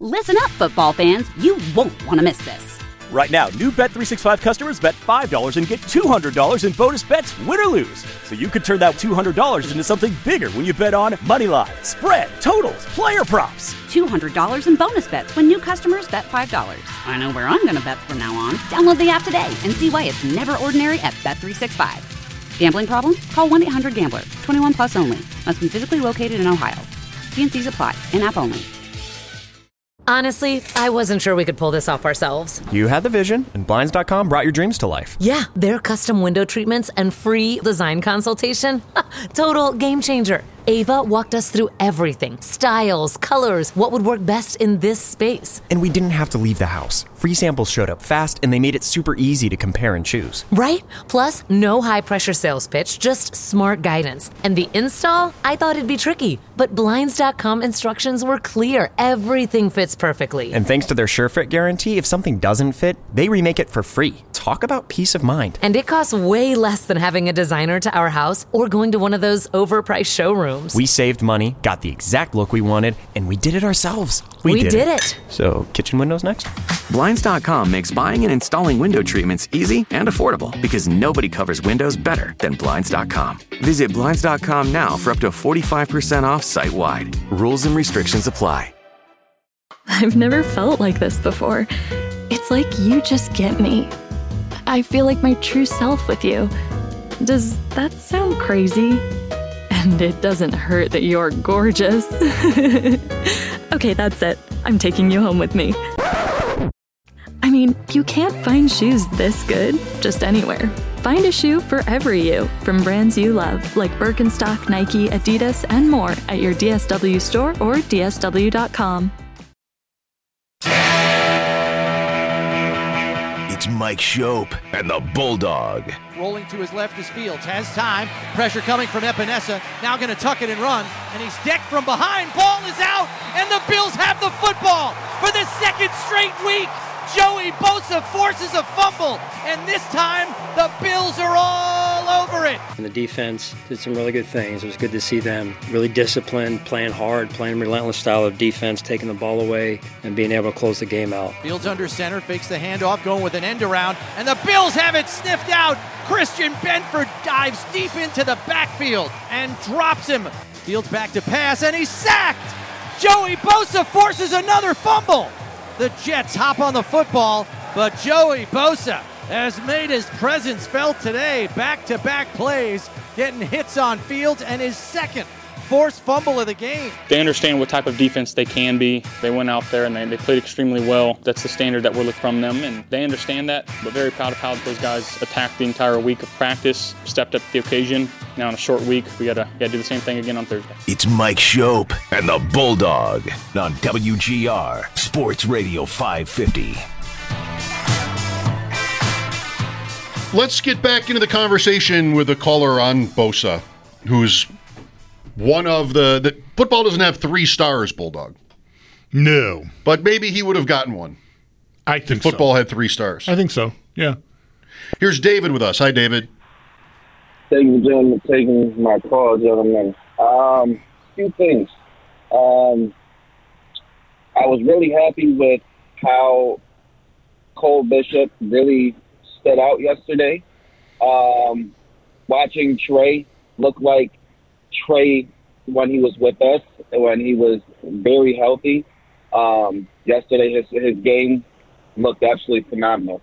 Listen up, football fans. You won't want to miss this. Right now, new Bet365 customers bet $5 and get $200 in bonus bets, win or lose. So you could turn that $200 into something bigger when you bet on money line, spread, totals, player props. $200 in bonus bets when new customers bet $5. I know where I'm going to bet from now on. Download the app today and see why it's never ordinary at Bet365. Gambling problem? Call 1-800-GAMBLER. 21 plus only. Must be physically located in Ohio. T&Cs apply. In-app only. Honestly, I wasn't sure we could pull this off ourselves. You had the vision, and Blinds.com brought your dreams to life. Yeah, their custom window treatments and free design consultation. Total game changer. Ava walked us through everything. Styles, colors, what would work best in this space. And we didn't have to leave the house. Free samples showed up fast, and they made it super easy to compare and choose. Right? Plus, no high-pressure sales pitch, just smart guidance. And the install? I thought it'd be tricky. But Blinds.com instructions were clear. Everything fits perfectly. And thanks to their SureFit guarantee, if something doesn't fit, they remake it for free. Talk about peace of mind. And it costs way less than having a designer to our house or going to one of those overpriced showrooms. We saved money, got the exact look we wanted, and we did it ourselves. We did it. So, kitchen windows next? Blinds.com makes buying and installing window treatments easy and affordable because nobody covers windows better than Blinds.com. Visit Blinds.com now for up to 45% off site-wide. Rules and restrictions apply. I've never felt like this before. It's like you just get me. I feel like my true self with you. Does that sound crazy? And it doesn't hurt that you're gorgeous. Okay, that's it. I'm taking you home with me. I mean, you can't find shoes this good just anywhere. Find a shoe for every you from brands you love, like Birkenstock, Nike, Adidas, and more at your DSW store or DSW.com. It's Mike Schopp and the Bulldog. Rolling to his left is Fields. Has time. Pressure coming from Epinesa. Now going to tuck it and run. And he's decked from behind. Ball is out. And the Bills have the football for the second straight week. Joey Bosa forces a fumble. And this time, the Bills are all over it. And the defense did some really good things. It was good to see them really disciplined, playing hard, playing relentless style of defense, taking the ball away, and being able to close the game out. Fields under center, fakes the handoff, going with an end around. And the Bills have it sniffed out. Christian Benford dives deep into the backfield and drops him. Fields back to pass, and he's sacked. Joey Bosa forces another fumble. The Jets hop on the football, but Joey Bosa has made his presence felt today. Back-to-back plays, getting hits on Fields, and his second forced fumble of the game. They understand what type of defense they can be. They went out there and they played extremely well. That's the standard that we're looking from them, and they understand that. But very proud of how those guys attacked the entire week of practice, stepped up to the occasion. Now in a short week, we gotta do the same thing again on Thursday. It's Mike Schopp and the Bulldog on WGR Sports Radio 550. Let's get back into the conversation with a caller on Bosa, who's one of the football doesn't have 3 stars, Bulldog. No. But maybe he would have gotten one. I think if football had 3 stars. I think so, yeah. Here's David with us. Hi, David. Thank you, gentlemen, for taking my call, gentlemen. Few things. I was really happy with how Cole Bishop really stood out yesterday. Watching Trey look like Trey when he was with us, when he was very healthy. Yesterday, his game looked absolutely phenomenal.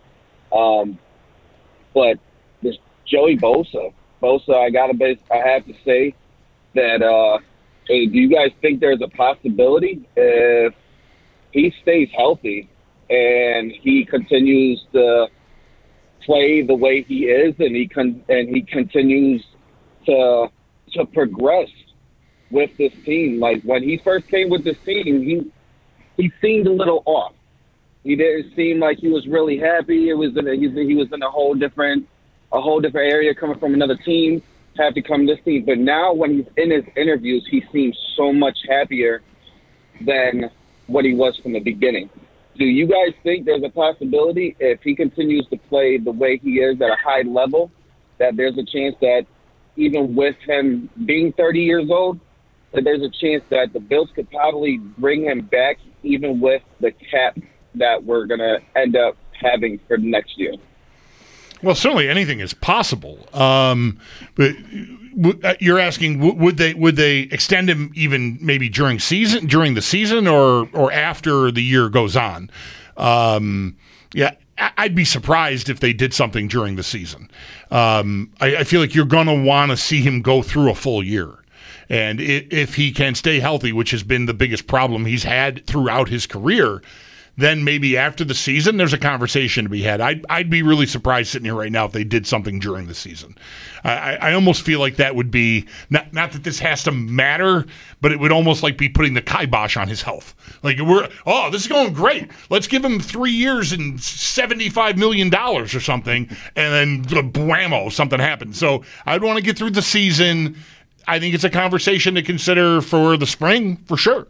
But this Joey Bosa, I have to say that. Hey, do you guys think there's a possibility if he stays healthy and he continues to play the way he is, and he continues to progress with this team? Like when he first came with this team, he seemed a little off. He didn't seem like he was really happy. He was in a whole different area, coming from another team, have to come to this team. But now when he's in his interviews, he seems so much happier than what he was from the beginning. Do you guys think there's a possibility if he continues to play the way he is at a high level, that there's a chance that even with him being 30 years old, that there's a chance that the Bills could probably bring him back even with the cap that we're going to end up having for next year? Well, certainly anything is possible. But you're asking, would they extend him even maybe during the season, or after the year goes on? Yeah, I'd be surprised if they did something during the season. I feel like you're going to want to see him go through a full year. And if he can stay healthy, which has been the biggest problem he's had throughout his career, then maybe after the season there's a conversation to be had. I'd be really surprised sitting here right now if they did something during the season. I almost feel like that would be, not that this has to matter, but it would almost like be putting the kibosh on his health. Like, this is going great. Let's give him 3 years and $75 million or something, and then blammo, something happens. So I'd want to get through the season. I think it's a conversation to consider for the spring, for sure.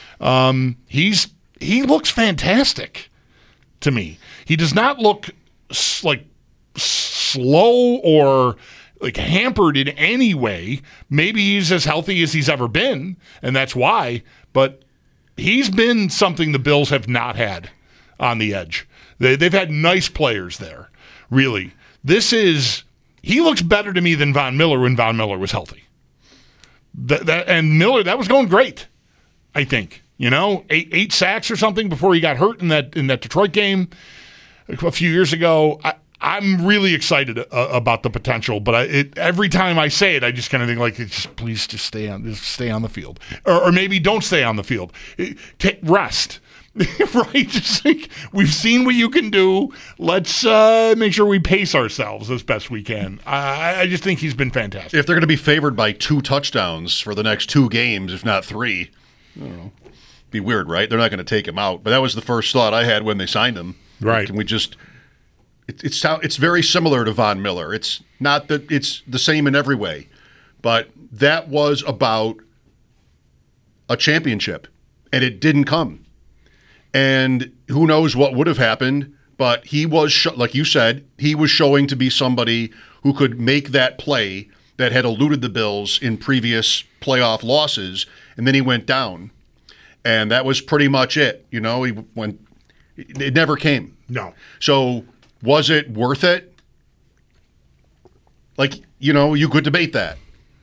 He looks fantastic to me. He does not look like slow or like hampered in any way. Maybe he's as healthy as he's ever been, and that's why. But he's been something the Bills have not had on the edge. They've had nice players there, really. He looks better to me than Von Miller when Von Miller was healthy. And Miller, that was going great, I think. 8 sacks or something before he got hurt in that Detroit game a few years ago. I'm really excited about the potential, but every time I say it, I just kind of think like, please just stay on the field, or maybe don't stay on the field. Rest, right? Just like, we've seen what you can do. Let's make sure we pace ourselves as best we can. I just think he's been fantastic. If they're going to be favored by 2 touchdowns for the next 2 games, if not 3, I don't know. Be weird, right? They're not going to take him out. But that was the first thought I had when they signed him. Right. Can we just? It's very similar to Von Miller. It's not that it's the same in every way, but that was about a championship, and it didn't come. And who knows what would have happened? But he was, like you said, he was showing to be somebody who could make that play that had eluded the Bills in previous playoff losses, and then he went down. And that was pretty much it. It never came. No. So was it worth it? You could debate that.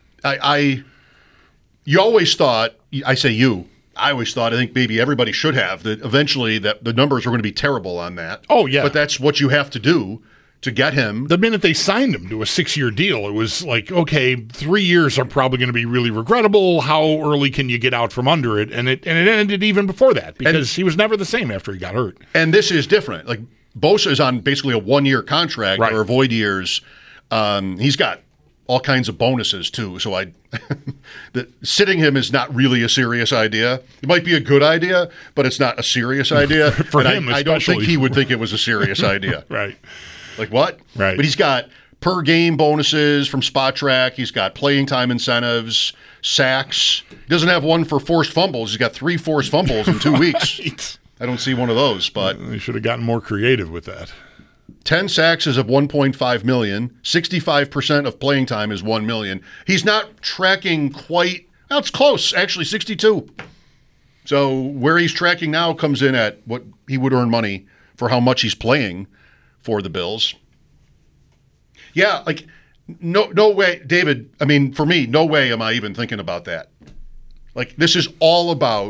You always thought, I always thought, I think maybe everybody should have, that eventually that the numbers were going to be terrible on that. Oh, yeah. But that's what you have to do to get him. The minute they signed him to a 6-year deal, it was like, okay, 3 years are probably going to be really regrettable. How early can you get out from under it? And it ended even before that, because he was never the same after he got hurt. And this is different. Like, Bosa is on basically a 1-year contract, right, or void years. He's got all kinds of bonuses too. So sitting him is not really a serious idea. It might be a good idea, but it's not a serious idea. For him, I don't think he would think it was a serious idea. Right. Like what? Right. But he's got per game bonuses from Spot Track. He's got playing time incentives, sacks. He doesn't have one for forced fumbles. He's got 3 forced fumbles in 2 weeks. Right. I don't see one of those, but they should have gotten more creative with that. 10 sacks is of $1.5 million. 65% of playing time is $1 million. He's not tracking quite. Well, it's close, actually, 62. So where he's tracking now comes in at what he would earn money for how much he's playing for the Bills. Yeah, no way, David. I mean, for me, no way am I even thinking about that. This is all about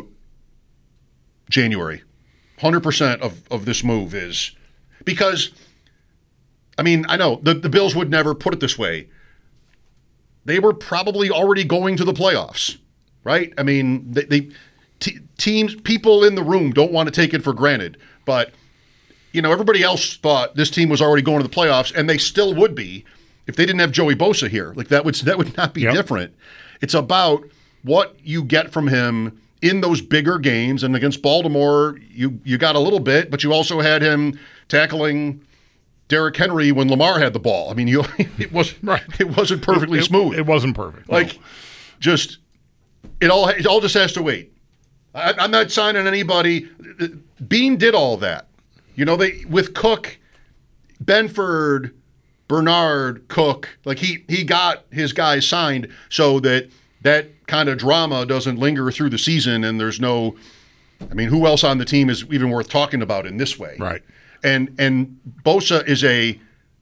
January. 100% of this move is because, I mean, I know the Bills would never put it this way. They were probably already going to the playoffs, right? I mean, teams, people in the room don't want to take it for granted, but everybody else thought this team was already going to the playoffs, and they still would be if they didn't have Joey Bosa here. That would not be different. It's about what you get from him in those bigger games, and against Baltimore, you got a little bit, but you also had him tackling Derrick Henry when Lamar had the ball. I mean, it wasn't perfectly smooth. It wasn't perfect. It all just has to wait. I'm not signing anybody. Bean did all that. With Cook, Benford, Bernard, Cook, he got his guys signed so that kind of drama doesn't linger through the season, and there's no, I mean, who else on the team is even worth talking about in this way? Right. And Bosa is a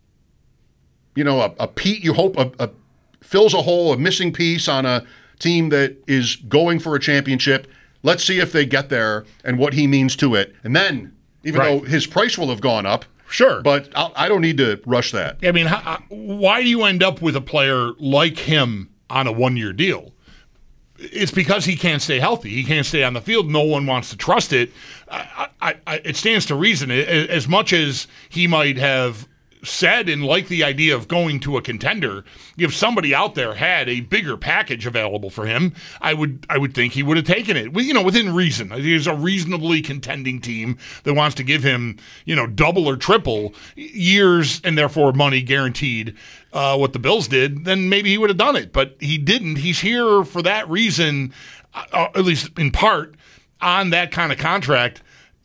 Pete, you hope, fills a hole, a missing piece on a team that is going for a championship. Let's see if they get there and what he means to it. And then, even though his price will have gone up, sure, but I don't need to rush that. I mean, why do you end up with a player like him on a one-year deal? It's because he can't stay healthy. He can't stay on the field. No one wants to trust it. It stands to reason. As much as he might have said and liked the idea of going to a contender, if somebody out there had a bigger package available for him, I would think he would have taken it. Within reason. There's a reasonably contending team that wants to give him, double or triple years and therefore money guaranteed. What the Bills did, then maybe he would have done it. But he didn't. He's here for that reason, at least in part, on that kind of contract.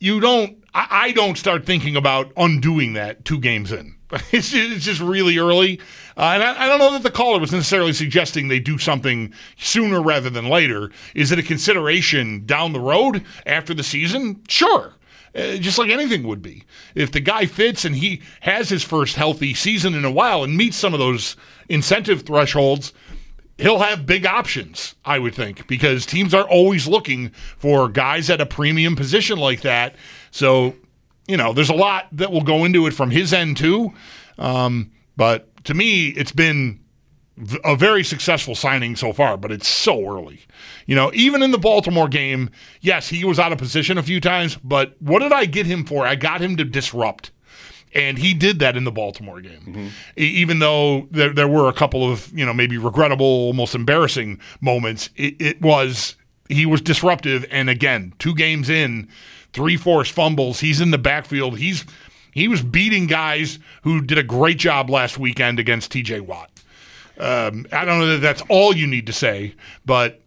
I don't start thinking about undoing that 2 games in. It's just really early. And I don't know that the caller was necessarily suggesting they do something sooner rather than later. Is it a consideration down the road after the season? Sure. Just like anything would be. If the guy fits and he has his first healthy season in a while and meets some of those incentive thresholds, he'll have big options, I would think, because teams are always looking for guys at a premium position like that. So, there's a lot that will go into it from his end too. But to me, it's been a very successful signing so far, but it's so early. Even in the Baltimore game, yes, he was out of position a few times, but what did I get him for? I got him to disrupt. And he did that in the Baltimore game. Mm-hmm. Even though there were a couple of, maybe regrettable, almost embarrassing moments, he was disruptive. And again, 2 games in, 3 forced fumbles. He's in the backfield. He was beating guys who did a great job last weekend against TJ Watt. I don't know that that's all you need to say, but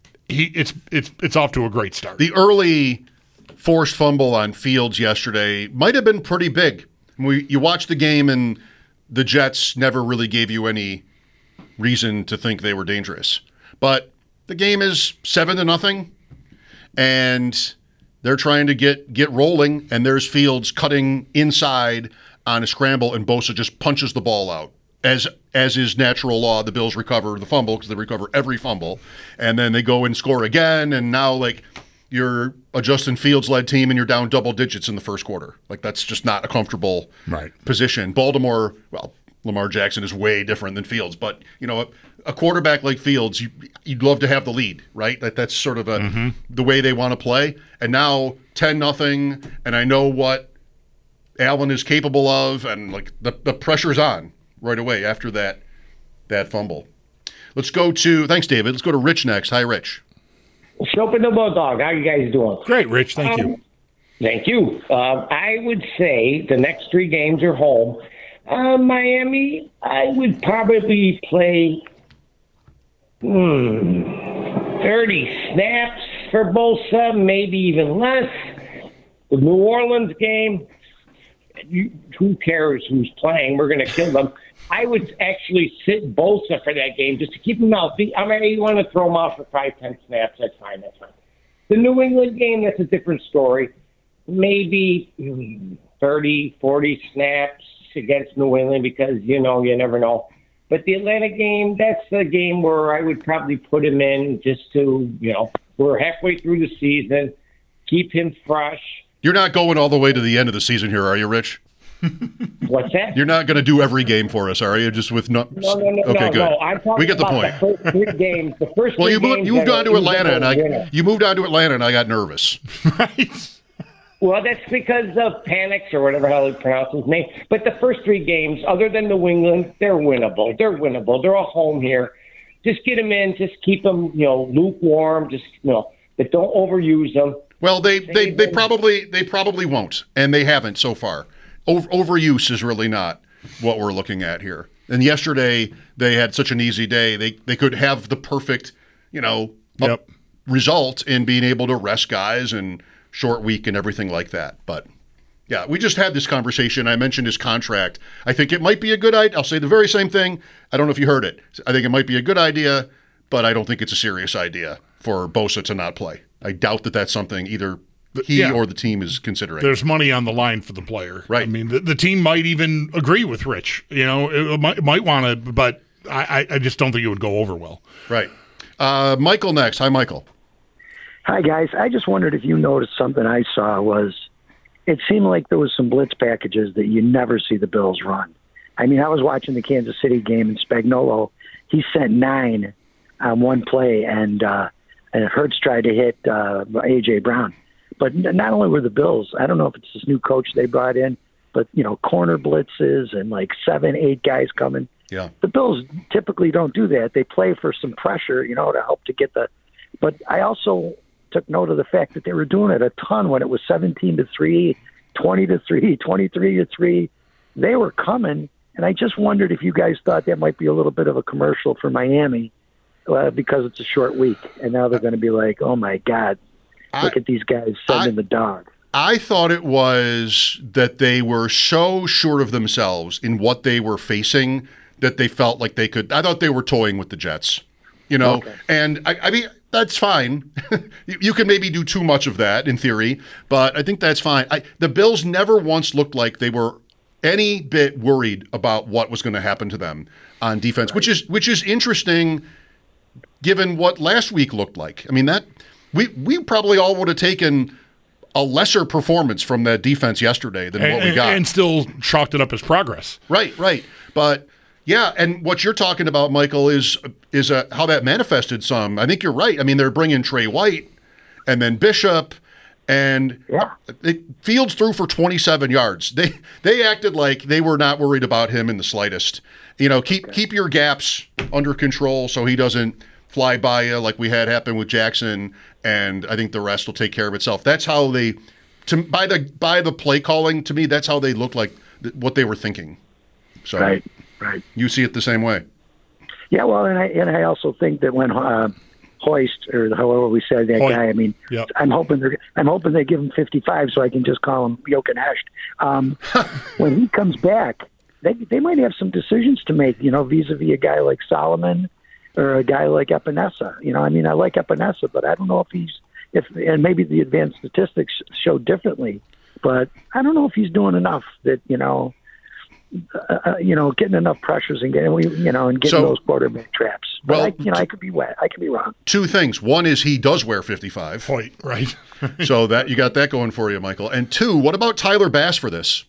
it's off to a great start. The early forced fumble on Fields yesterday might have been pretty big. You watched the game, and the Jets never really gave you any reason to think they were dangerous. But the game is 7-0, and they're trying to get rolling, and there's Fields cutting inside on a scramble, and Bosa just punches the ball out. As is natural law, the Bills recover the fumble because they recover every fumble, and then they go and score again, and now, you're a Justin Fields-led team and you're down double digits in the first quarter. That's just not a comfortable position. Baltimore, well, Lamar Jackson is way different than Fields, but, a quarterback like Fields, you'd love to have the lead, right? That's sort of the way they want to play. And now 10-0, and I know what Allen is capable of, and, the pressure's on right away after that fumble. Let's go to, thanks, David. Let's go to Rich next. Hi, Rich. Open the Bulldog. How you guys doing? Great, Rich. Thank you. Thank you. I would say the next 3 games are home. Miami, I would probably play 30 snaps for Bosa, maybe even less. The New Orleans game, who cares who's playing? We're going to kill them. I would actually sit Bosa for that game just to keep him healthy. I mean, you want to throw him off for 5-10 snaps, that's fine. The New England game, that's a different story. Maybe 30, 40 snaps against New England because, you never know. But the Atlanta game, that's the game where I would probably put him in just to, we're halfway through the season, keep him fresh. You're not going all the way to the end of the season here, are you, Rich? What's that? You're not going to do every game for us, are you? Just with No. Okay, good. No, I'm talking we get the about point. The first 3 games. The first well, you moved on to Atlanta, and you moved on to Atlanta, and I got nervous. Right. Well, that's because of Panics or whatever how he pronounces his name. But the first 3 games, other than New England, they're winnable. They're all home here. Just get them in. Just keep them, lukewarm. Just, but don't overuse them. Well, they probably won't, and they haven't so far. Overuse is really not what we're looking at here. And yesterday they had such an easy day. They could have the perfect, result in being able to rest guys and short week and everything like that. But yeah, we just had this conversation. I mentioned his contract. I think it might be a good idea. I'll say the very same thing. I don't know if you heard it. I think it might be a good idea but I don't think it's a serious idea for Bosa to not play. I doubt that that's something either he or the team is considering. There's money on the line for the player. Right. I mean, the team might even agree with Rich. It might want to, but I just don't think it would go over well. Right. Michael next. Hi, Michael. Hi, guys. I just wondered if you noticed something I saw was it seemed like there was some blitz packages that you never see the Bills run. I mean, I was watching the Kansas City game, and Spagnuolo, he sent 9 on one play, and Hurts tried to hit A.J. Brown. But not only were the Bills, I don't know if it's this new coach they brought in, but, corner blitzes and like 7, 8 guys coming. Yeah. The Bills typically don't do that. They play for some pressure, to help to get the – but I also took note of the fact that they were doing it a ton when it was 17-3, 20-3, 23-3. They were coming, and I just wondered if you guys thought that might be a little bit of a commercial for Miami because it's a short week, and now they're going to be like, oh, my God. Look at these guys sending the dog. I thought it was that they were so sure of themselves in what they were facing that they felt like they could. I thought they were toying with the Jets, Okay. And I mean, that's fine. You can maybe do too much of that in theory, but I think that's fine. The Bills never once looked like they were any bit worried about what was going to happen to them on defense, right. which is interesting given what last week looked like. I mean, that. We probably all would have taken a lesser performance from that defense yesterday than what we got. And still chalked it up as progress. Right. But, yeah, and what you're talking about, Michael, is how that manifested some. I think you're right. I mean, they're bringing Trey White and then Bishop, and Fields threw for 27 yards. They acted like they were not worried about him in the slightest. Keep your gaps under control so he doesn't fly by you like we had happen with Jackson, and I think the rest will take care of itself. That's how they, by the play calling, to me, that's how they look like what they were thinking. So, right. You see it the same way. Yeah, well, and I also think that when Hoist, or however we said that Hoyt. guy, I mean, yep. I'm hoping they give him 55 so I can just call him Jochen when he comes back, they might have some decisions to make, vis-a-vis a guy like Solomon or a guy like Epinesa. I like Epinesa, but I don't know and maybe the advanced statistics show differently, but I don't know if he's doing enough that, getting enough pressures and getting those quarterback traps. But I could be wet. I could be wrong. 2 things. One is he does wear 55. Right. So that you got that going for you, Michael. And 2, what about Tyler Bass for this?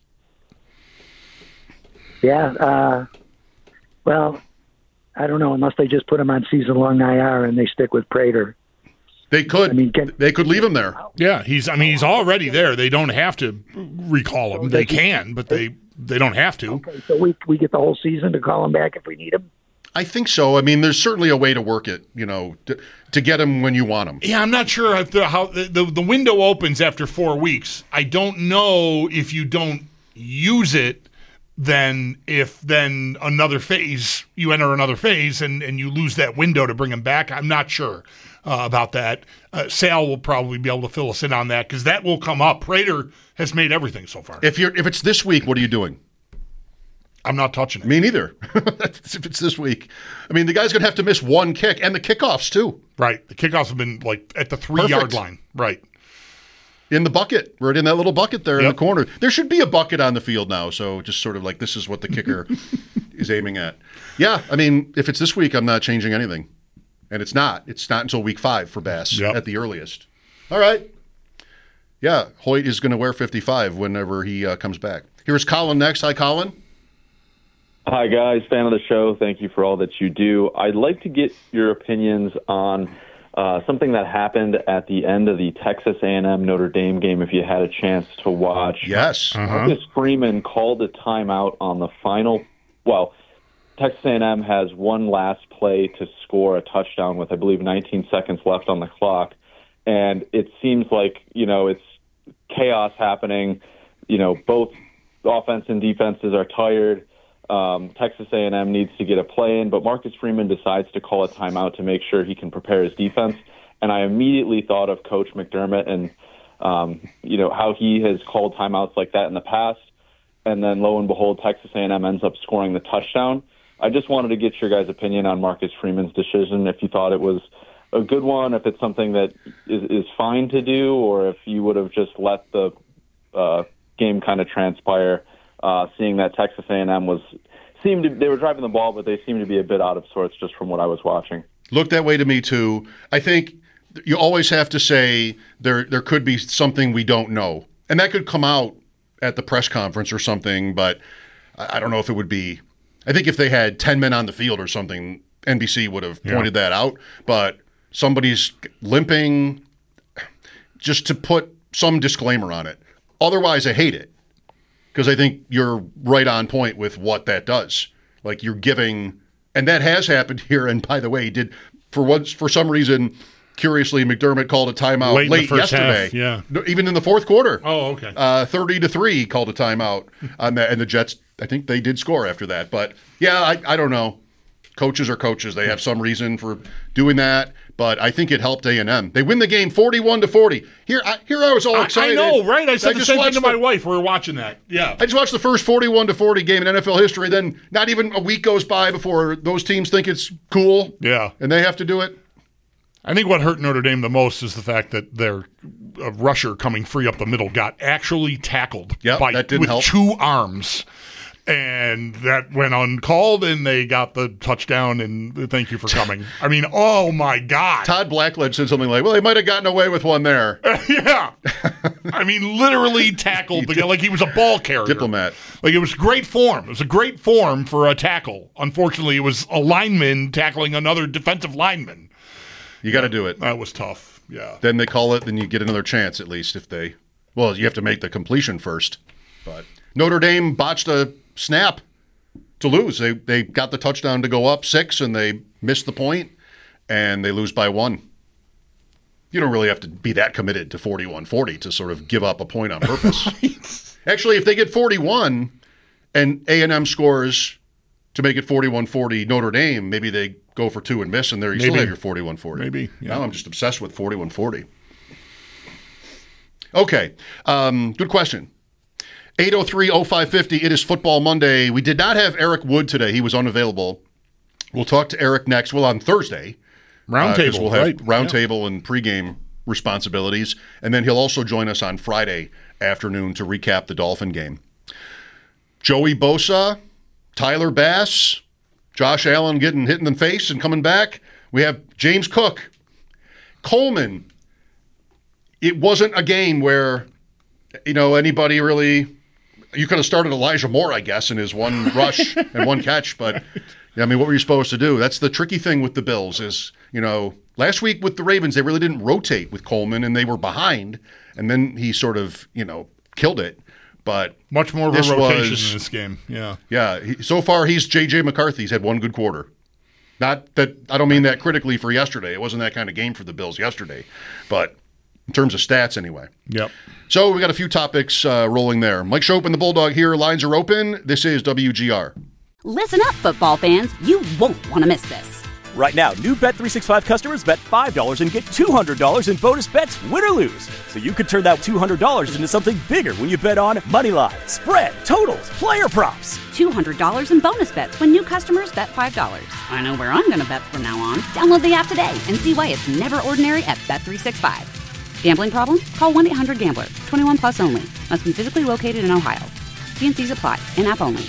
Yeah. Well, I don't know, unless they just put him on season-long IR and they stick with Prater. They could. They could leave him there. Yeah, he's already there. They don't have to recall him. They can, but they don't have to. Okay, so we get the whole season to call him back if we need him? I think so. I mean, there's certainly a way to work it, to get him when you want him. Yeah, I'm not sure how the window opens after 4 weeks. I don't know if you don't use it, then another phase, you enter another phase and you lose that window to bring him back. I'm not sure about that. Sal will probably be able to fill us in on that because that will come up. Prater has made everything so far. If it's this week, what are you doing? I'm not touching it. Me neither. If it's this week. I mean, the guy's going to have to miss 1 kick, and the kickoffs too. Right. The kickoffs have been like at the 3-yard line. Right. In the bucket. Right in that little bucket there in the corner. There should be a bucket on the field now, so just sort of like this is what the kicker is aiming at. Yeah, I mean, if it's this week, I'm not changing anything. And it's not. It's not until week 5 for Bass at the earliest. All right. Yeah, Hoyt is going to wear 55 whenever he comes back. Here's Colin next. Hi, Colin. Hi, guys. Fan of the show. Thank you for all that you do. I'd like to get your opinions on something that happened at the end of the Texas A&M Notre Dame game, if you had a chance to watch. Yes. Marcus Freeman called a timeout on the final. Well, Texas A&M has one last play to score a touchdown with, I believe, 19 seconds left on the clock. And it seems like, it's chaos happening. Both offense and defenses are tired. Texas A&M needs to get a play in, but Marcus Freeman decides to call a timeout to make sure he can prepare his defense. And I immediately thought of Coach McDermott and, how he has called timeouts like that in the past. And then lo and behold, Texas A&M ends up scoring the touchdown. I just wanted to get your guys' opinion on Marcus Freeman's decision, if you thought it was a good one, if it's something that is fine to do, or if you would have just let the game kind of transpire, seeing that Texas A&M they were driving the ball, but they seemed to be a bit out of sorts just from what I was watching. Looked that way to me too. I think you always have to say there could be something we don't know, and that could come out at the press conference or something, but I don't know if it would be. I think if they had 10 men on the field or something, NBC would have pointed that out, but somebody's limping, just to put some disclaimer on it. Otherwise, I hate it, because I think you're right on point with what that does. Like, you're giving, and that has happened here, and by the way, he did, for some reason, curiously, McDermott called a timeout late yesterday. Half, yeah. Even in the fourth quarter. Oh, okay. 30-3 called a timeout on that, and the Jets, I think they did score after that. But, yeah, I don't know. Coaches are coaches. They have some reason for doing that, but I think it helped A&M. They win the game 41-40. Here I was all excited. I know, right? I said the same thing to my wife. We were watching that. Yeah. I just watched the first 41-40 game in NFL history. Then not even a week goes by before those teams think it's cool. Yeah. And they have to do it. I think what hurt Notre Dame the most is the fact that their rusher coming free up the middle got actually tackled with help. 2 arms. And that went uncalled, and they got the touchdown, and thank you for coming. I mean, oh, my God. Todd Blackledge said something like, well, they might have gotten away with one there. Yeah. I mean, literally tackled the guy like he was a ball carrier. Diplomat. Like, it was great form. It was a great form for a tackle. Unfortunately, it was a lineman tackling another defensive lineman. You got to do it. That was tough, yeah. Then they call it, then you get another chance at least you have to make the completion first. But Notre Dame botched a snap to lose. They got the touchdown to go up 6, and they missed the point, and they lose by 1. You don't really have to be that committed to 41-40 to sort of give up a point on purpose. Right. Actually, if they get 41 and A&M scores to make it 41-40 Notre Dame, maybe they go for 2 and miss, and there you still have your 41-40. Maybe. Yeah. Now I'm just obsessed with 41-40. Okay. Good question. 803-0550. It is Football Monday. We did not have Eric Wood today. He was unavailable. We'll talk to Eric next. Well, on Thursday. Roundtable, we'll have right. Roundtable and pregame responsibilities. And then he'll also join us on Friday afternoon to recap the Dolphin game. Joey Bosa, Tyler Bass, Josh Allen getting hit in the face and coming back. We have James Cook. Coleman. It wasn't a game where, anybody really... You could have started Elijah Moore, I guess, in his one rush and one catch. But, what were you supposed to do? That's the tricky thing with the Bills is, last week with the Ravens, they really didn't rotate with Coleman, and they were behind. And then he sort of, killed it. But much more of a rotation in this game. Yeah. Yeah. So far, he's J.J. McCarthy. He's had one good quarter. Not that I don't mean that critically for yesterday. It wasn't that kind of game for the Bills yesterday. But in terms of stats, anyway. Yep. So we got a few topics rolling there. Mike Schopp and the Bulldog here. Lines are open. This is WGR. Listen up, football fans. You won't want to miss this. Right now, new Bet365 customers bet $5 and get $200 in bonus bets, win or lose. So you could turn that $200 into something bigger when you bet on Moneyline, spread, totals, player props. $200 in bonus bets when new customers bet $5. I know where I'm going to bet from now on. Download the app today and see why it's never ordinary at Bet365. Gambling problem? Call 1-800-GAMBLER. 21 plus only. Must be physically located in Ohio. T&Cs apply. In-app only.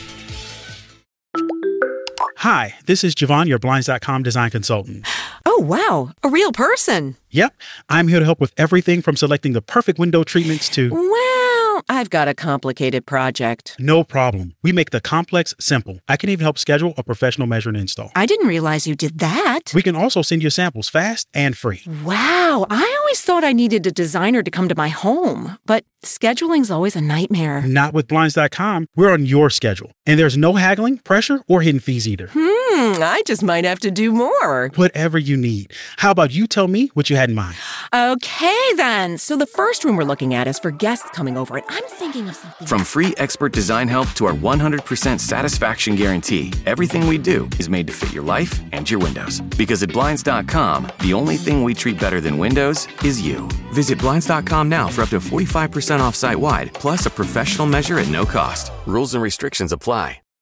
Hi, this is Javon, your Blinds.com design consultant. Oh, wow. A real person. Yep. I'm here to help with everything from selecting the perfect window treatments to... Well, I've got a complicated project. No problem. We make the complex simple. I can even help schedule a professional measure and install. I didn't realize you did that. We can also send you samples fast and free. Wow. I always thought I needed a designer to come to my home, but scheduling's always a nightmare. Not with Blinds.com. We're on your schedule. And there's no haggling, pressure, or hidden fees either. I just might have to do more. Whatever you need. How about you tell me what you had in mind? Okay, then. So the first room we're looking at is for guests coming over, and I'm thinking of something. From free expert design help to our 100% satisfaction guarantee, everything we do is made to fit your life and your windows. Because at Blinds.com, the only thing we treat better than windows is you. Visit Blinds.com now for up to 45% off site-wide, plus a professional measure at no cost. Rules and restrictions apply.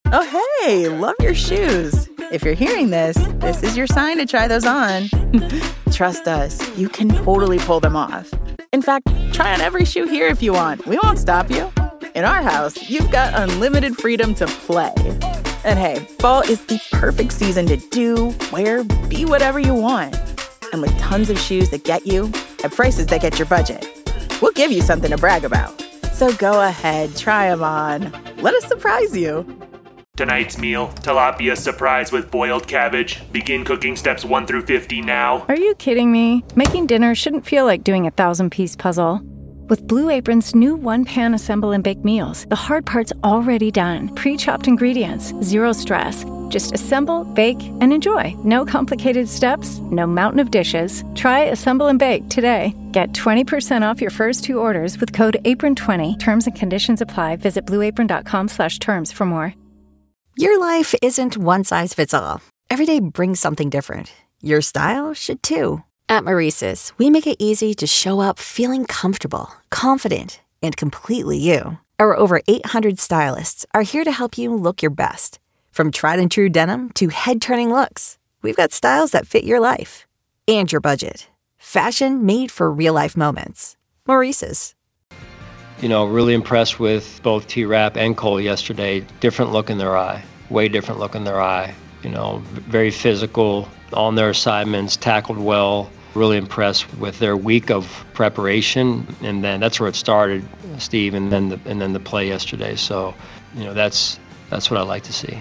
Oh, hey, love your shoes. If you're hearing this, this is your sign to try those on. Trust us, you can totally pull them off. In fact, try on every shoe here if you want. We won't stop you. In our house, you've got unlimited freedom to play. And hey, fall is the perfect season to do, wear, be whatever you want. And with tons of shoes that get you, at prices that get your budget, we'll give you something to brag about. So go ahead, try them on. Let us surprise you. Tonight's meal, tilapia surprise with boiled cabbage. Begin cooking steps 1 through 50 now. Are you kidding me? Making dinner shouldn't feel like doing a 1,000-piece puzzle. With Blue Apron's new one-pan assemble and bake meals, the hard part's already done. Pre-chopped ingredients, zero stress. Just assemble, bake, and enjoy. No complicated steps, no mountain of dishes. Try Assemble and Bake today. Get 20% off your first 2 orders with code APRON20. Terms and conditions apply. Visit blueapron.com/terms for more. Your life isn't one size fits all. Every day brings something different. Your style should too. At Maurice's, we make it easy to show up feeling comfortable, confident, and completely you. Our over 800 stylists are here to help you look your best. From tried and true denim to head-turning looks, we've got styles that fit your life and your budget. Fashion made for real-life moments. Maurice's. Really impressed with both T-Rap and Cole yesterday. Different look in their eye. Way different look in their eye. Very physical on their assignments, tackled well. Really impressed with their week of preparation, and then that's where it started, Steve, and then the play yesterday. So, that's what I like to see.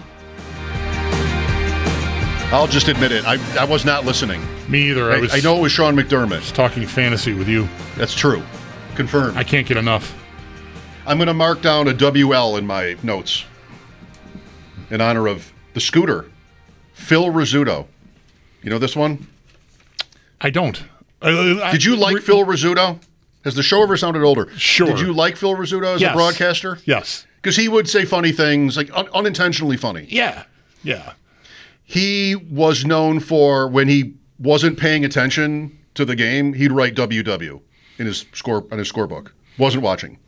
I'll just admit it. I was not listening. Me either. I know it was Sean McDermott. Just talking fantasy with you. That's true. Confirmed. I can't get enough. I'm going to mark down a WL in my notes in honor of the scooter, Phil Rizzuto. You know this one? I don't. Did you like Phil Rizzuto? Has the show ever sounded older? Sure. Did you like Phil Rizzuto as a broadcaster? Yes. Because he would say funny things, like unintentionally funny. Yeah. He was known for, when he wasn't paying attention to the game, he'd write WW in his scorebook. Wasn't watching.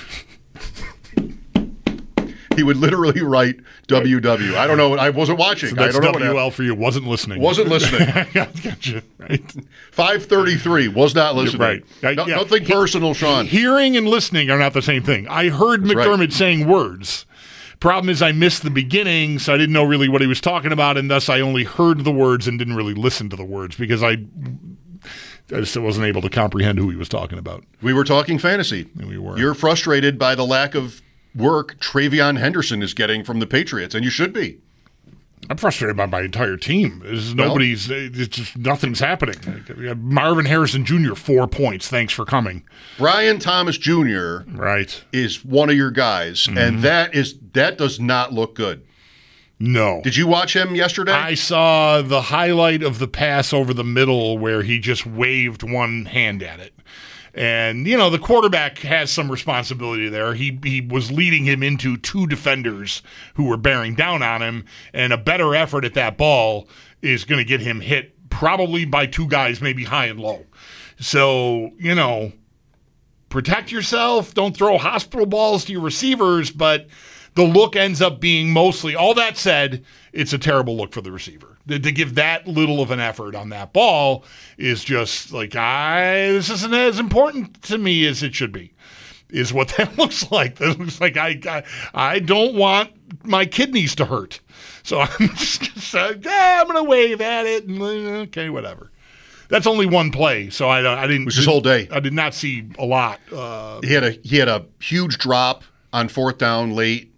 He would literally write WW. I don't know. I wasn't watching. So that's I don't know WL for you. Wasn't listening. Wasn't listening. Gotcha. Right. 5:33. Was not listening. Right. Nothing personal, Sean. Hearing and listening are not the same thing. I heard McDermott saying words. Problem is I missed the beginning, so I didn't know really what he was talking about, and thus I only heard the words and didn't really listen to the words because I just wasn't able to comprehend who he was talking about. We were talking fantasy. And we were. You're frustrated by the lack of work Travion Henderson is getting from the Patriots, and you should be. I'm frustrated by my entire team. It's just nothing's happening. We got Marvin Harrison Jr., 4 points. Thanks for coming. Brian Thomas Jr. is one of your guys, and that does not look good. No. Did you watch him yesterday? I saw the highlight of the pass over the middle where he just waved one hand at it. And, the quarterback has some responsibility there. He was leading him into 2 defenders who were bearing down on him, and a better effort at that ball is going to get him hit probably by 2 guys, maybe high and low. So, protect yourself. Don't throw hospital balls to your receivers, but the look ends up being mostly, all that said, it's a terrible look for the receiver. To give that little of an effort on that ball is just like, this isn't as important to me as it should be, is what that looks like. That looks like I don't want my kidneys to hurt. So I'm just I'm going to wave at it, and okay, whatever. That's only one play, so I didn't. It was his whole day. I did not see a lot. He had a huge drop on 4th down late.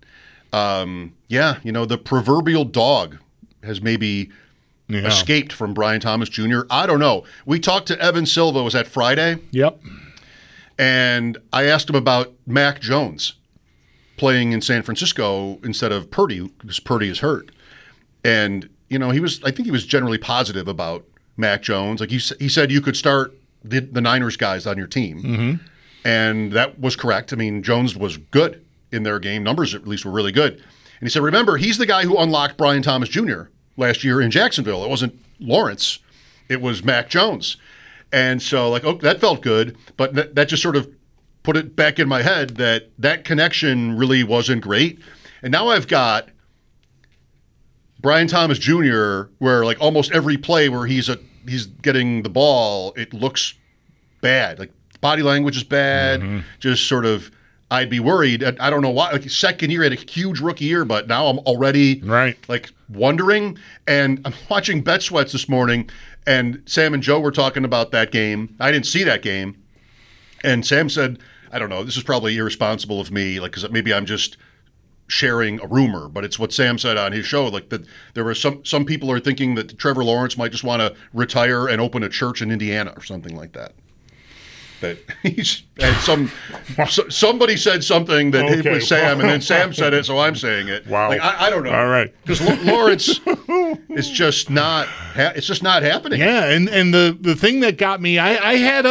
The proverbial dog has maybe escaped from Brian Thomas Jr. I don't know. We talked to Evan Silva. Was that Friday? Yep. And I asked him about Mac Jones playing in San Francisco instead of Purdy, because Purdy is hurt. And, I think he was generally positive about Mac Jones. Like he said you could start the Niners guys on your team. Mm-hmm. And that was correct. I mean, Jones was good in their game. Numbers at least were really good. And he said, remember, he's the guy who unlocked Brian Thomas Jr. last year in Jacksonville. It wasn't Lawrence. It was Mac Jones. And so, that felt good. But that just sort of put it back in my head that connection really wasn't great. And now I've got Brian Thomas Jr., where like almost every play where he's getting the ball, it looks bad. Like body language is bad. Just sort of, I'd be worried. I don't know why. Like second year, had a huge rookie year, but now I'm already like wondering. And I'm watching Bet Sweats this morning, and Sam and Joe were talking about that game. I didn't see that game, and Sam said, I don't know, this is probably irresponsible of me, like, because maybe I'm just sharing a rumor, but it's what Sam said on his show, like that there were some people are thinking that Trevor Lawrence might just want to retire and open a church in Indiana or something like that. That he's and somebody said something that it was Sam, and then Sam said it, so I'm saying it. Wow. Like I don't know. All right. Because Lawrence is just not. It's just not happening. Yeah, and the thing that got me, I had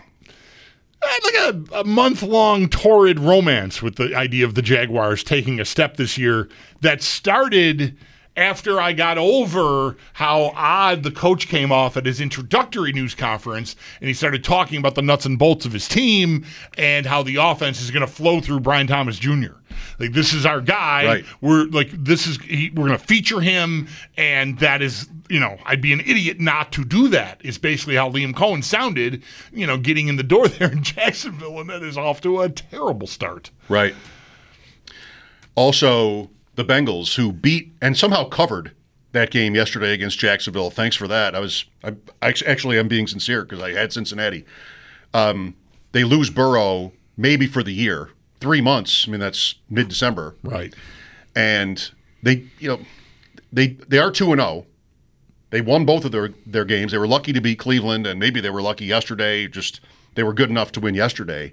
like a month-long torrid romance with the idea of the Jaguars taking a step this year that started after I got over how odd the coach came off at his introductory news conference, and he started talking about the nuts and bolts of his team and how the offense is going to flow through Brian Thomas Jr. Like, this is our guy. Right. We're going to feature him, and that is, I'd be an idiot not to do that, is basically how Liam Cohen sounded, getting in the door there in Jacksonville, and that is off to a terrible start. Right. Also, the Bengals, who beat and somehow covered that game yesterday against Jacksonville. Thanks for that. I'm being sincere because I had Cincinnati. They lose Burrow maybe for the year. 3 months. I mean, that's mid-December. Right. And they are 2-0. They won both of their games. They were lucky to beat Cleveland, and maybe they were lucky yesterday. Just they were good enough to win yesterday.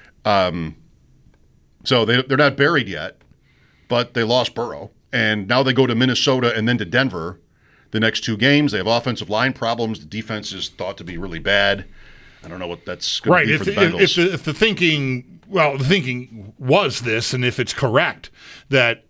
So they're not buried yet. But they lost Burrow, and now they go to Minnesota and then to Denver the next 2 games. They have offensive line problems. The defense is thought to be really bad. I don't know what that's going to be for the Bengals. If the thinking was this, and if it's correct, that,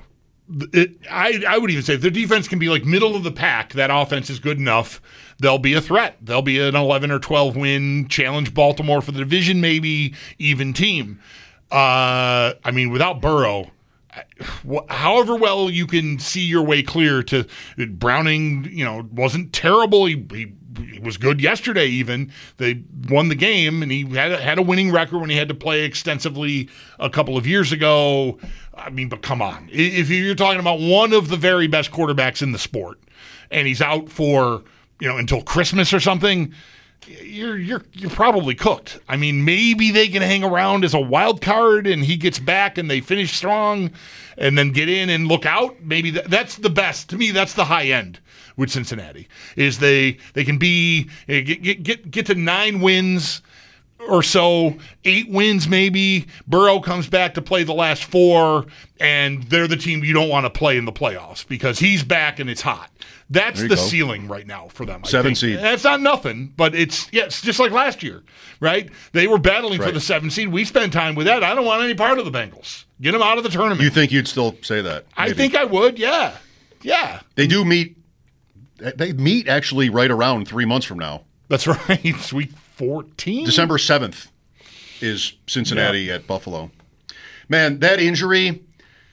I would even say if their defense can be like middle of the pack, that offense is good enough, they'll be a threat. They'll be an 11 or 12 win, challenge Baltimore for the division, maybe even team. Without Burrow, however well you can see your way clear to Browning, wasn't terrible. He was good yesterday even. They won the game, and he had a winning record when he had to play extensively a couple of years ago. But come on. If you're talking about one of the very best quarterbacks in the sport, and he's out for, until Christmas or something, you're probably cooked. Maybe they can hang around as a wild card and he gets back and they finish strong and then get in and look out. Maybe that's the best. To me, that's the high end with Cincinnati, is they can be get to 9 wins or so, 8 wins maybe. Burrow comes back to play the last 4, and they're the team you don't want to play in the playoffs because he's back and it's hot. That's the ceiling right now for them. 7 seed. That's not nothing, but it's just like last year, right? They were battling for the 7 seed. We spent time with that. I don't want any part of the Bengals. Get them out of the tournament. You think you'd still say that? Maybe. I think I would, yeah. Yeah. They do meet. They meet actually right around 3 months from now. That's right. Week 14? December 7th is Cincinnati at Buffalo. Man, that injury,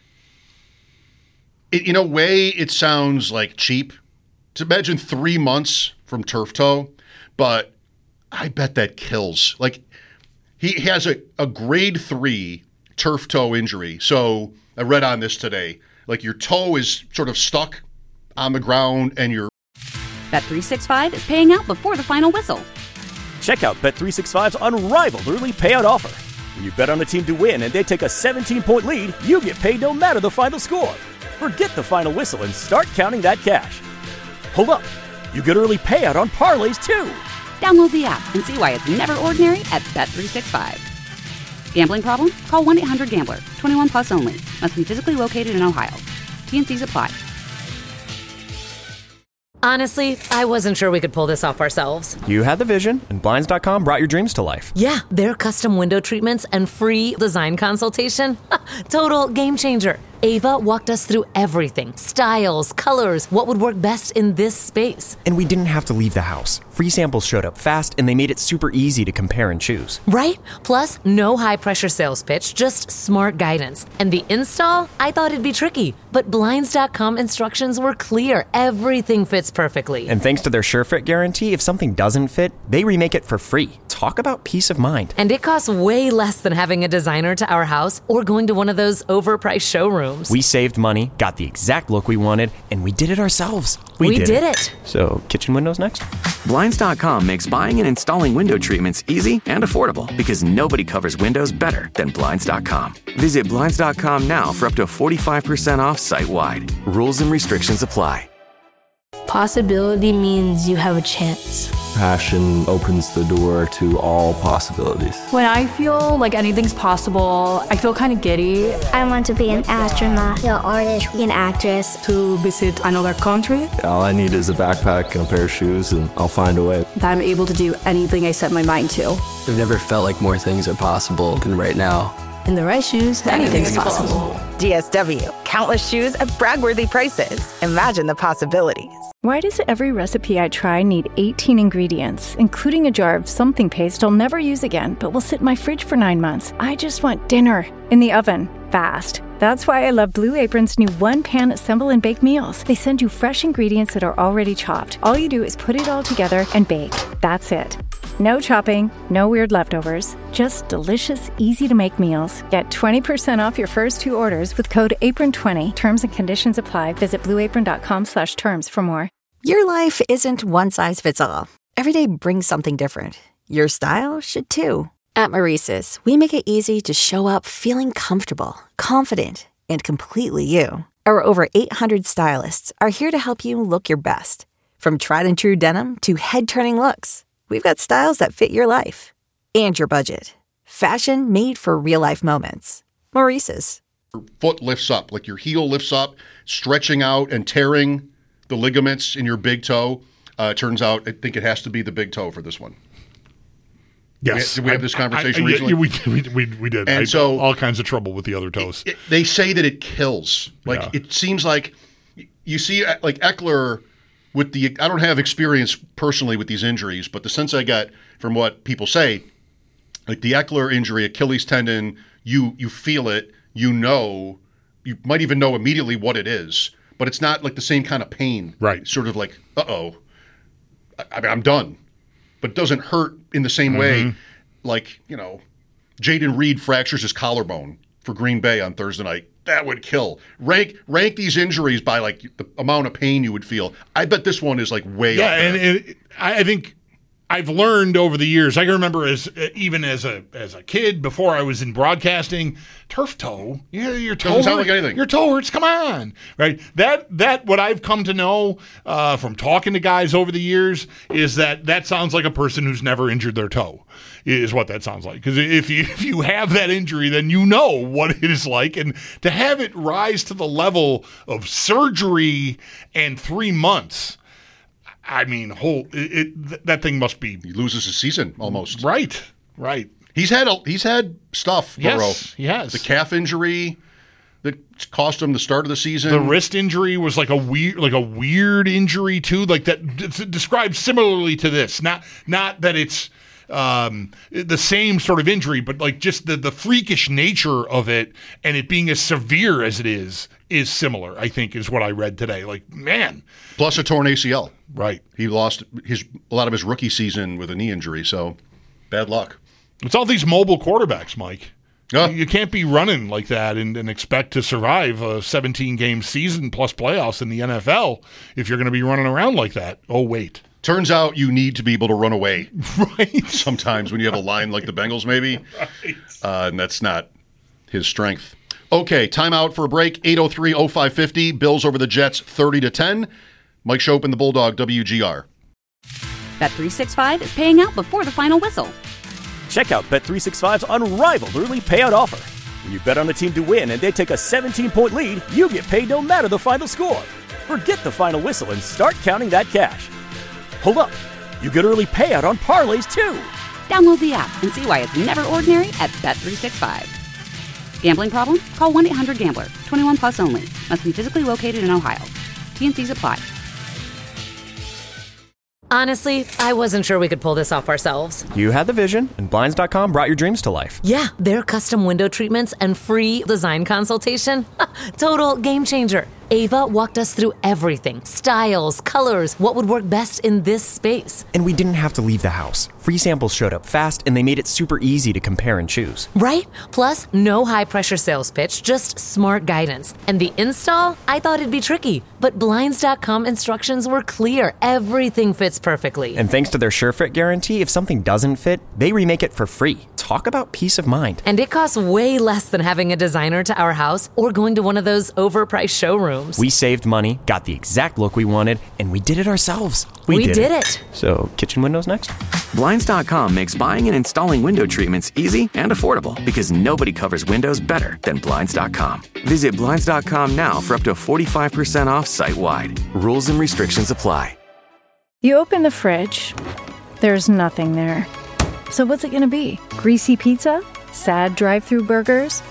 in a way, it sounds like cheap. To imagine 3 months from turf toe, but I bet that kills. Like, he has a grade 3 turf toe injury. So I read on this today. Like, your toe is sort of stuck on the ground and your Bet365 is paying out before the final whistle. Check out Bet365's unrivaled early payout offer. When you bet on a team to win and they take a 17-point lead, you get paid no matter the final score. Forget the final whistle and start counting that cash. Hold up. You get early payout on parlays, too. Download the app and see why it's never ordinary at Bet365. Gambling problem? Call 1-800-GAMBLER. 21 plus only. Must be physically located in Ohio. T&Cs apply. Honestly, I wasn't sure we could pull this off ourselves. You had the vision, and Blinds.com brought your dreams to life. Yeah, their custom window treatments and free design consultation. Total game changer. Ava walked us through everything. Styles, colors, what would work best in this space. And we didn't have to leave the house. Free samples showed up fast, and they made it super easy to compare and choose. Right? Plus, no high-pressure sales pitch, just smart guidance. And the install? I thought it'd be tricky. But Blinds.com instructions were clear. Everything fits perfectly. And thanks to their SureFit guarantee, if something doesn't fit, they remake it for free. Talk about peace of mind. And it costs way less than having a designer to our house or going to one of those overpriced showrooms. We saved money, got the exact look we wanted, and we did it ourselves. We did it. So, kitchen windows next? Blinds.com makes buying and installing window treatments easy and affordable because nobody covers windows better than Blinds.com. Visit Blinds.com now for up to 45% off site-wide. Rules and restrictions apply. Possibility means you have a chance. Passion opens the door to all possibilities. When I feel like anything's possible, I feel kind of giddy. I want to be an astronaut, an artist, an actress. To visit another country. All I need is a backpack and a pair of shoes, and I'll find a way. That I'm able to do anything I set my mind to. I've never felt like more things are possible than right now. In the right shoes, anything's possible. DSW, countless shoes at brag-worthy prices. Imagine the possibilities. Why does every recipe I try need 18 ingredients, including a jar of something paste I'll never use again, but will sit in my fridge for 9 months? I just want dinner in the oven, fast. That's why I love Blue Apron's new one-pan assemble and bake meals. They send you fresh ingredients that are already chopped. All you do is put it all together and bake. That's it. No chopping, no weird leftovers, just delicious, easy-to-make meals. Get 20% off your first 2 orders with code APRON20. Terms and conditions apply. Visit blueapron.com/terms for more. Your life isn't one size fits all. Every day brings something different. Your style should too. At Maurice's, we make it easy to show up feeling comfortable, confident, and completely you. Our over 800 stylists are here to help you look your best. From tried and true denim to head-turning looks, we've got styles that fit your life and your budget. Fashion made for real-life moments. Maurice's. Your foot lifts up, like your heel lifts up, stretching out and tearing the ligaments in your big toe. Turns out, I think it has to be the big toe for this one. Yes. Did we have this conversation recently? We did. And so, all kinds of trouble with the other toes. They say that it kills. Like, it seems like you see, like Eckler with the, I don't have experience personally with these injuries, but the sense I got from what people say, like the Eckler injury, Achilles tendon, you feel it, you might even know immediately what it is, but it's not like the same kind of pain. Right. Sort of like, I mean, I'm done. But it doesn't hurt in the same way. Like, Jaden Reed fractures his collarbone for Green Bay on Thursday night. That would kill. Rank these injuries by like the amount of pain you would feel. I bet this one is like way up there. And I think I've learned over the years. I can remember even as a kid before I was in broadcasting, turf toe. Yeah, your toe doesn't sound like anything. Your toe hurts. Come on, right? That what I've come to know from talking to guys over the years is that sounds like a person who's never injured their toe. Is what that sounds like. Because if you have that injury, then you know what it is like, and to have it rise to the level of surgery and 3 months. I mean, that thing must be. He loses his season almost. Right. He's had stuff. Burrow. Yes. The calf injury that cost him the start of the season. The wrist injury was like a weird injury too. Like that described similarly to this. Not that it's the same sort of injury, but like just the freakish nature of it and it being as severe as it is similar, I think, is what I read today. Like, man. Plus a torn ACL. Right. He lost a lot of his rookie season with a knee injury, so bad luck. It's all these mobile quarterbacks, Mike. You can't be running like that and expect to survive a 17-game season plus playoffs in the NFL if you're going to be running around like that. Oh, wait. Turns out you need to be able to run away. Right. Sometimes when you have a line like the Bengals, maybe. Right. And that's not his strength. Okay, timeout for a break. 803-0550. Bills over the Jets 30-10. Mike Schopp and the Bulldog, WGR. Bet365 is paying out before the final whistle. Check out Bet365's unrivaled early payout offer. When you bet on a team to win and they take a 17-point lead, you get paid no matter the final score. Forget the final whistle and start counting that cash. Hold up. You get early payout on parlays, too. Download the app and see why it's never ordinary at Bet365. Gambling problem? Call 1-800-GAMBLER. 21 plus only. Must be physically located in Ohio. T&Cs apply. Honestly, I wasn't sure we could pull this off ourselves. You had the vision, and Blinds.com brought your dreams to life. Yeah, their custom window treatments and free design consultation. Total game changer. Ava walked us through everything. Styles, colors, what would work best in this space. And we didn't have to leave the house. Free samples showed up fast, and they made it super easy to compare and choose. Right? Plus, no high-pressure sales pitch, just smart guidance. And the install? I thought it'd be tricky, but Blinds.com instructions were clear. Everything fits perfectly. And thanks to their SureFit guarantee, if something doesn't fit, they remake it for free. Talk about peace of mind. And it costs way less than having a designer to our house or going to one of those overpriced showrooms. We saved money, got the exact look we wanted, and we did it ourselves. We did it. So, kitchen windows next? Blinds.com makes buying and installing window treatments easy and affordable because nobody covers windows better than Blinds.com. Visit Blinds.com now for up to 45% off site-wide. Rules and restrictions apply. You open the fridge, there's nothing there. So what's it gonna be? Greasy pizza? Sad drive-through burgers?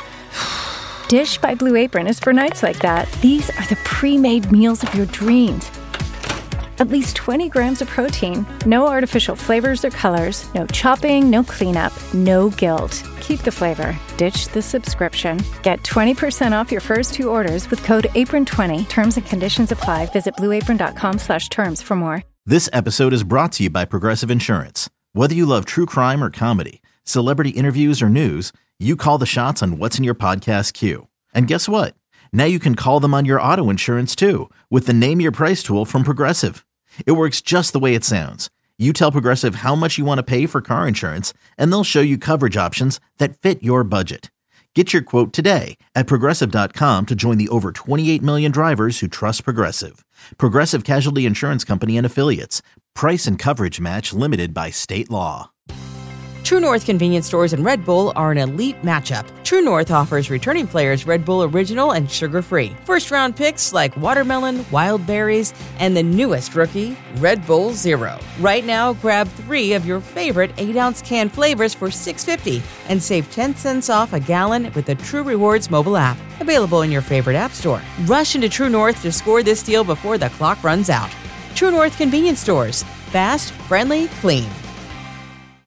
Dish by Blue Apron is for nights like that. These are the pre-made meals of your dreams. At least 20 grams of protein, no artificial flavors or colors, no chopping, no cleanup, no guilt. Keep the flavor, ditch the subscription. Get 20% off your first 2 orders with code APRON20. Terms and conditions apply. Visit blueapron.com/terms for more. This episode is brought to you by Progressive Insurance. Whether you love true crime or comedy, celebrity interviews or news, you call the shots on what's in your podcast queue. And guess what? Now you can call them on your auto insurance too with the Name Your Price tool from Progressive. It works just the way it sounds. You tell Progressive how much you want to pay for car insurance, and they'll show you coverage options that fit your budget. Get your quote today at Progressive.com to join the over 28 million drivers who trust Progressive. Progressive Casualty Insurance Company and Affiliates. Price and coverage match limited by state law. True North convenience stores and Red Bull are an elite matchup. True North offers returning players Red Bull Original and sugar-free. First-round picks like watermelon, wild berries, and the newest rookie, Red Bull Zero. Right now, grab 3 of your favorite 8-ounce can flavors for $6.50 and save 10 cents off a gallon with the True Rewards mobile app. Available in your favorite app store. Rush into True North to score this deal before the clock runs out. True North convenience stores. Fast, friendly, clean.